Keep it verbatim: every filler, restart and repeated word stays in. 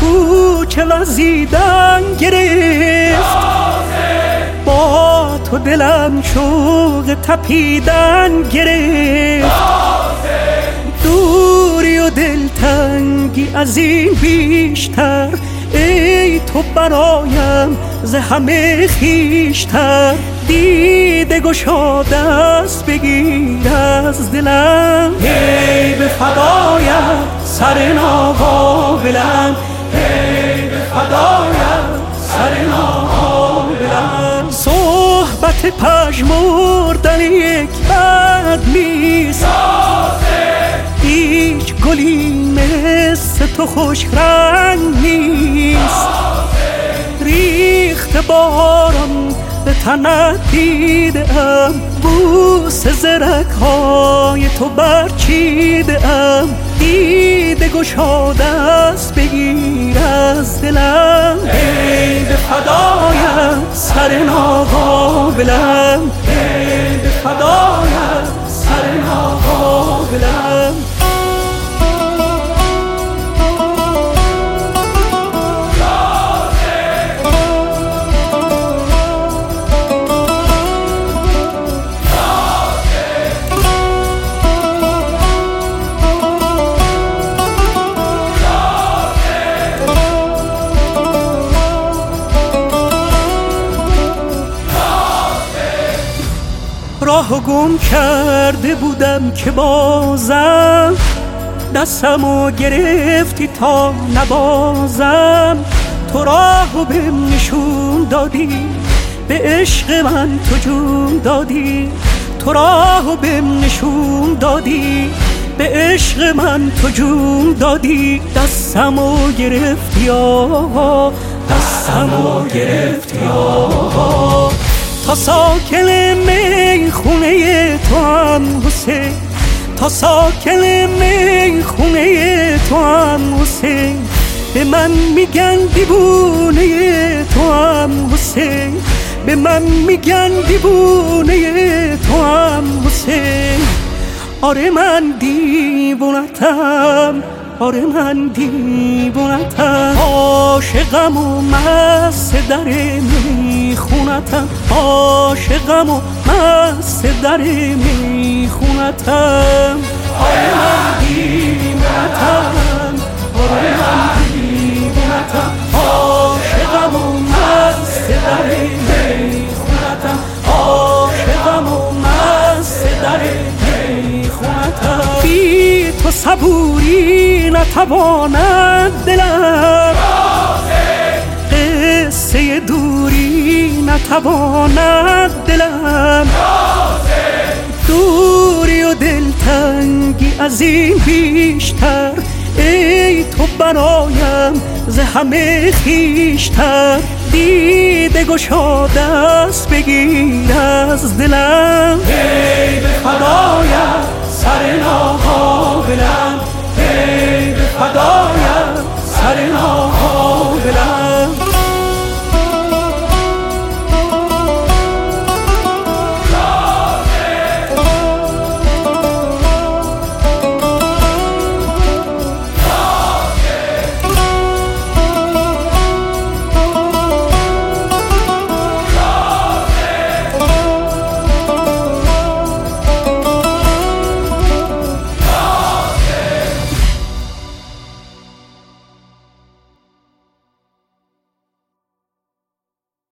کوچه وزیدن گرفت، با تو دلم شوق تپیدن گرفت. دوری و دلتنگی از این بیشتر، ای تو برایم ز همه خویشتر. دیده گشاده است بگیر از دلم، ای به فدایت سر ناقابلم، ای به فدایت سر ناقابلم. صحبت پژمردن یک بد نیست، هیچ گلی مثل تو خوش رنگ نیست. ریخت باران به تنت دیدم، بوس زرک های تو برچیدم. دیده گشاده است بگیر از دلم، ای به فدایت سر ناقابلم، ای به فدایت سر ناقابلم. راه گم کرده بودم که بازم، دستمو گرفتی تا نبازم. تو راهو بهم نشون دادی، به عشق من تو جون دادی. تو راهو بهم نشون دادی، به عشق من تو جون دادی. دستمو گرفتی آقا، دستمو گرفتی آقا. تا ساکن میخونه تو هم حسین، تا ساکن میخونه تو هم حسین. به من میگن دیوونه تو هم حسین، به من میگن دیوونه تو هم حسین. آره من دیوونتم، آره من دیوونتم. عاشقم و مست در میخونتم، عاشقم و مست در میخونتم. آره من دیوونتم، آره من دیوونتم. عاشقم و مست در میخونتم، عاشقم و مست در میخونتم. بی تو صبوری نتواند دلم، قصه دوری نتواند دلم. دوری و دلتنگی از این بیشتر، ای تو برایم ز همه خویشتر. دیده گشاده است بگیر از دلم، ای به فدایت سر ناقابلم، ای به فدایت سر ناقابلم.